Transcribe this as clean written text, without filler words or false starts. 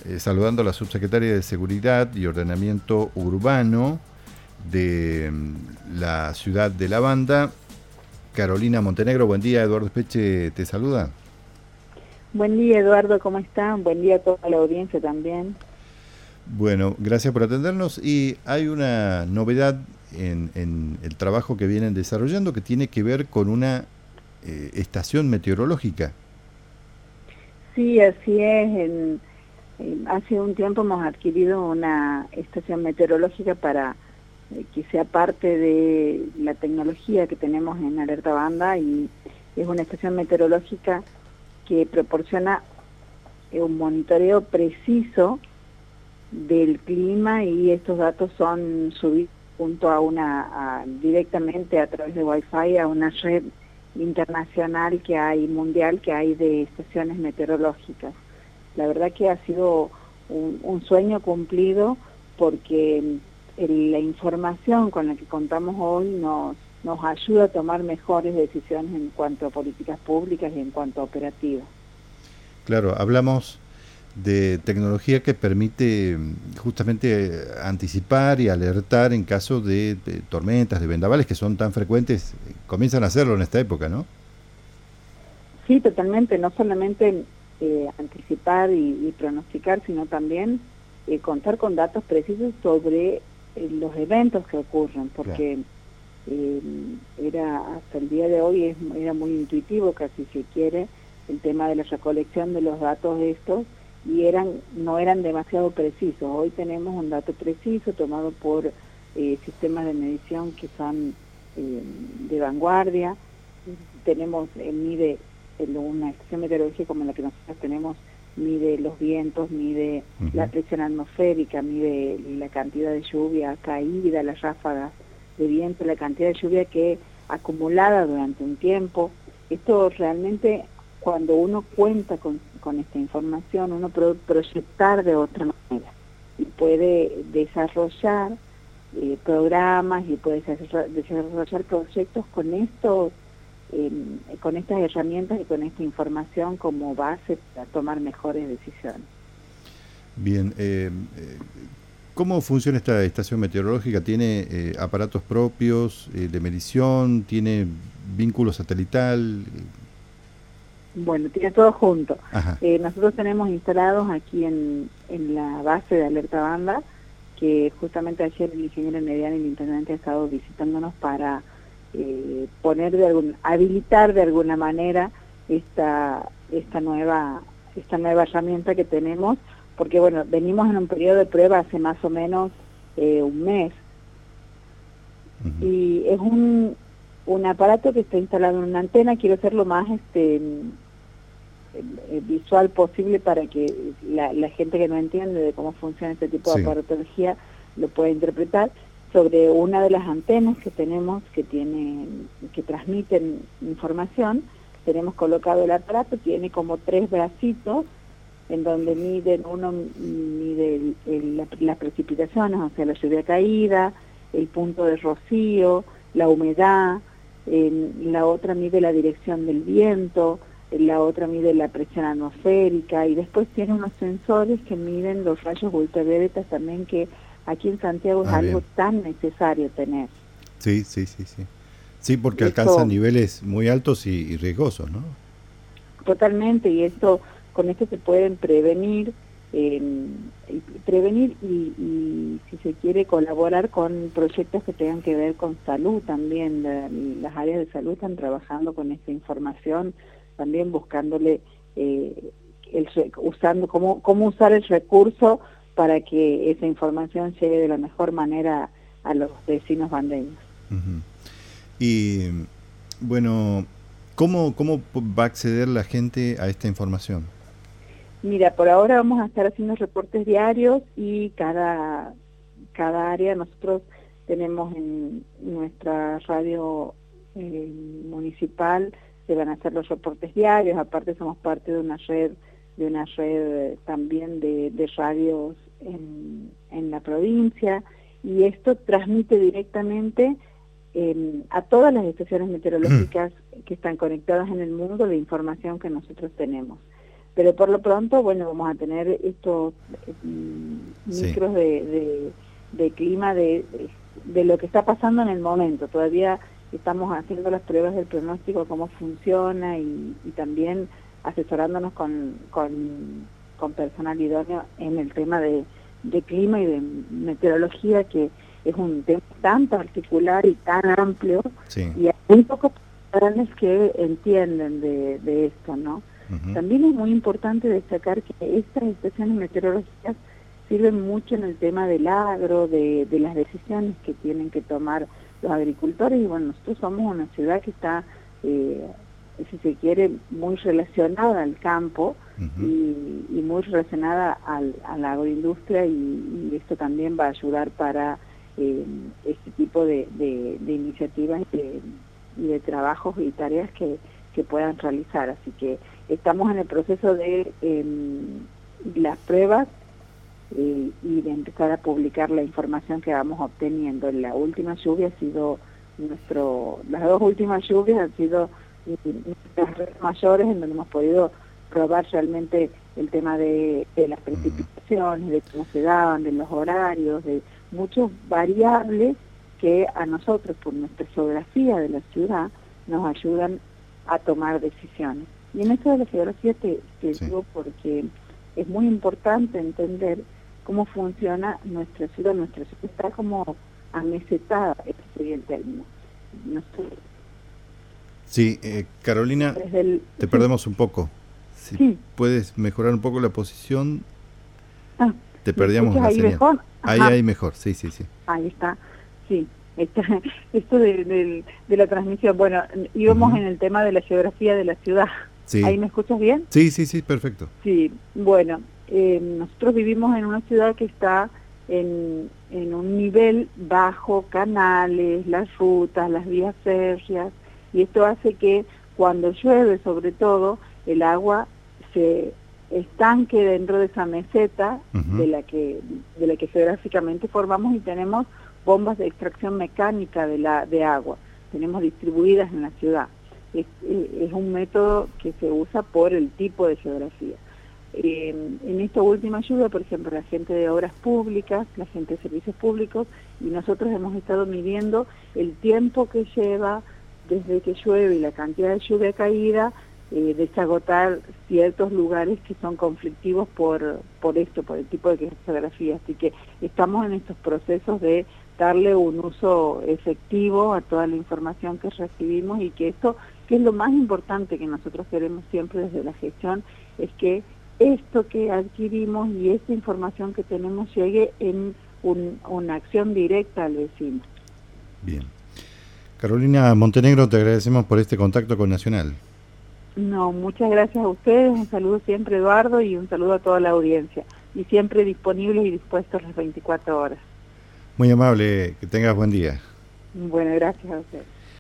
saludando a la subsecretaria de Seguridad y Ordenamiento Urbano de la ciudad de La Banda, Carolina Montenegro. Buen día, Eduardo Espeche te saluda. Buen día, Eduardo, ¿cómo están? Buen día a toda la audiencia también. Bueno, gracias por atendernos. Y hay una novedad en el trabajo que vienen desarrollando que tiene que ver con una estación meteorológica. Sí, así es. Hace un tiempo hemos adquirido una estación meteorológica para que sea parte de la tecnología que tenemos en Alerta Banda, y es una estación meteorológica que proporciona un monitoreo preciso del clima, y estos datos son subidos junto a directamente a través de Wi-Fi a una red internacional que hay, mundial, que hay de estaciones meteorológicas. La verdad que ha sido un sueño cumplido, porque la información con la que contamos hoy nos ayuda a tomar mejores decisiones en cuanto a políticas públicas y en cuanto a operativas. Claro, hablamos de tecnología que permite justamente anticipar y alertar en caso de tormentas, de vendavales que son tan frecuentes, comienzan a hacerlo en esta época, ¿no? Sí, totalmente, no solamente anticipar y pronosticar, sino también contar con datos precisos sobre los eventos que ocurren, porque hasta el día de hoy era muy intuitivo, casi se quiere, el tema de la recolección de los datos estos, y no eran demasiado precisos. Hoy tenemos un dato preciso tomado por sistemas de medición que son de vanguardia. Tenemos mide una estación meteorológica como la que nosotros tenemos, mide los vientos, mide la presión atmosférica, mide la cantidad de lluvia caída, las ráfagas de viento, la cantidad de lluvia que acumulada durante un tiempo. Esto realmente, cuando uno cuenta con esta información, uno puede proyectar de otra manera y puede desarrollar programas, y puede desarrollar proyectos con estas herramientas y con esta información como base para tomar mejores decisiones. Bien, ¿cómo funciona esta estación meteorológica? ¿Tiene aparatos propios de medición? ¿Tiene vínculo satelital? Bueno, tiene todo junto. Nosotros tenemos instalados aquí en la base de Alerta Banda, que justamente ayer el ingeniero Mediana y el intendente ha estado visitándonos para habilitar de alguna manera esta nueva herramienta que tenemos, porque bueno, venimos en un periodo de prueba hace más o menos un mes, y es un aparato que está instalado en una antena. Quiero ser lo más visual posible para que la gente que no entiende de cómo funciona este tipo de aparatología lo pueda interpretar. Sobre una de las antenas que tenemos que transmiten información, tenemos colocado el aparato. Tiene como 3 bracitos en donde uno mide las precipitaciones, o sea, la lluvia caída, el punto de rocío, la humedad, la otra mide la dirección del viento, la otra mide la presión atmosférica, y después tiene unos sensores que miden los rayos ultravioletas también, que aquí en Santiago es algo tan necesario tener. Sí. Sí, porque alcanzan niveles muy altos y riesgosos, ¿no? Totalmente, y con esto se pueden prevenir y si se quiere colaborar con proyectos que tengan que ver con salud también. Las áreas de salud están trabajando con esta información, también buscándole usando cómo usar el recurso para que esa información llegue de la mejor manera a los vecinos bandeños. Y bueno, ¿cómo va a acceder la gente a esta información? Mira, por ahora vamos a estar haciendo reportes diarios, y cada área nosotros tenemos en nuestra radio municipal, se van a hacer los reportes diarios. Aparte somos parte de una red también de radios en la provincia, y esto transmite directamente a todas las estaciones meteorológicas que están conectadas en el mundo la información que nosotros tenemos. Pero por lo pronto, bueno, vamos a tener estos micros de clima de lo que está pasando en el momento. Todavía estamos haciendo las pruebas del pronóstico, cómo funciona y también asesorándonos con personal idóneo en el tema de clima y de meteorología, que es un tema tan particular y tan amplio, y hay muy pocos profesionales que entienden de esto, ¿no? También es muy importante destacar que estas estaciones meteorológicas sirven mucho en el tema del agro, de las decisiones que tienen que tomar los agricultores, y bueno, nosotros somos una ciudad que está, si se quiere, muy relacionada al campo y muy relacionada a la agroindustria, y esto también va a ayudar para este tipo de iniciativas y de trabajos y tareas que puedan realizar. Así que estamos en el proceso de las pruebas y de empezar a publicar la información que vamos obteniendo. La última lluvia ha sido las dos últimas lluvias han sido nuestras redes mayores, en donde hemos podido probar realmente el tema de las precipitaciones, de cómo se daban, de los horarios, de muchas variables que a nosotros, por nuestra geografía de la ciudad, nos ayudan a tomar decisiones. Y en esto de la geografía te digo porque es muy importante entender cómo funciona nuestra ciudad. Nuestra ciudad está como amesetada, ese sería el término. Sí, Carolina, te perdemos un poco. Si puedes mejorar un poco la posición, te perdíamos la señal. Mejor? Ahí mejor, sí. Ahí está, sí. Esto de la transmisión, bueno, íbamos en el tema de la geografía de la ciudad. Sí. ¿Ahí me escuchas bien? Sí, perfecto. Sí, bueno, nosotros vivimos en una ciudad que está en un nivel bajo, canales, las rutas, las vías férreas, y esto hace que cuando llueve, sobre todo, el agua se estanque dentro de esa meseta de la que geográficamente formamos, y tenemos bombas de extracción mecánica de agua, tenemos distribuidas en la ciudad. Es un método que se usa por el tipo de geografía. En esta última lluvia, por ejemplo, la gente de obras públicas, la gente de servicios públicos, y nosotros hemos estado midiendo el tiempo que lleva desde que llueve y la cantidad de lluvia caída, desagotar ciertos lugares que son conflictivos por el tipo de geografía. Así que estamos en estos procesos de darle un uso efectivo a toda la información que recibimos, y que esto, que es lo más importante que nosotros queremos siempre desde la gestión, es que esto que adquirimos y esta información que tenemos llegue en una acción directa al vecino. Bien. Carolina Montenegro, te agradecemos por este contacto con Nacional. No, muchas gracias a ustedes, un saludo siempre, Eduardo, y un saludo a toda la audiencia, y siempre disponibles y dispuestos las 24 horas. Muy amable, que tengas buen día. Bueno, gracias a ustedes.